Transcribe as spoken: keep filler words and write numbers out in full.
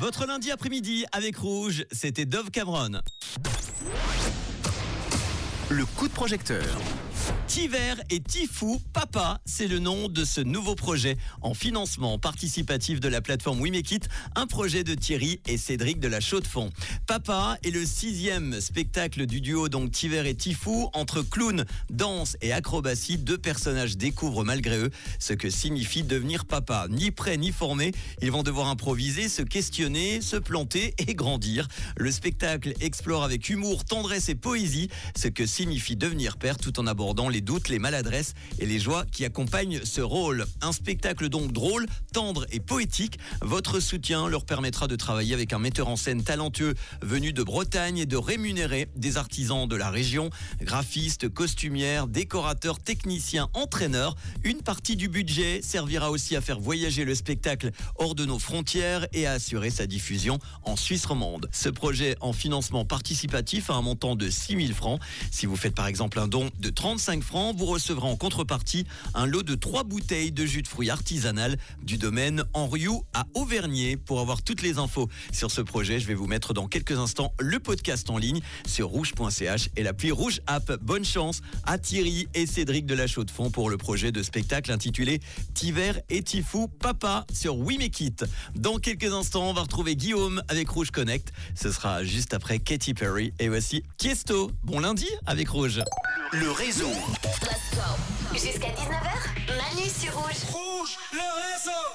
Votre lundi après-midi avec Rouge, c'était Dove Cameron. Le coup de projecteur. Tiver et Tifou Papa, c'est le nom de ce nouveau projet en financement participatif de la plateforme We Make It, un projet de Thierry et Cédric de la Chaux-de-Fonds. Papa est le sixième spectacle du duo donc Tiver et Tifou. Entre clown, danse et acrobatie, deux personnages découvrent malgré eux ce que signifie devenir papa. Ni prêt ni formé, ils vont devoir improviser, se questionner, se planter et grandir. Le spectacle explore avec humour, tendresse et poésie ce que signifie devenir père tout en abordant les doutes, les maladresses et les joies qui accompagnent ce rôle. Un spectacle donc drôle, tendre et poétique. Votre soutien leur permettra de travailler avec un metteur en scène talentueux venu de Bretagne et de rémunérer des artisans de la région, graphistes, costumières, décorateurs, techniciens, entraîneurs. Une partie du budget servira aussi à faire voyager le spectacle hors de nos frontières et à assurer sa diffusion en Suisse romande. Ce projet en financement participatif a un montant de six mille francs. Si vous faites par exemple un don de trente-cinq francs, vous recevrez en contrepartie un lot de trois bouteilles de jus de fruits artisanal du domaine Henriou à Auvergnat. Pour avoir toutes les infos sur ce projet, je vais vous mettre dans quelques instants le podcast en ligne sur rouge point c h et l'appli Rouge App. Bonne chance à Thierry et Cédric de la Chaux-de-Fonds pour le projet de spectacle intitulé Tiver et Tifou Papa sur We Make It. Dans quelques instants, on va retrouver Guillaume avec Rouge Connect. Ce sera juste après Katy Perry et voici Tiesto. Bon lundi avec Rouge. Le réseau. Let's go. Jusqu'à dix-neuf heures, Manu sur Rouge. Rouge, le réseau.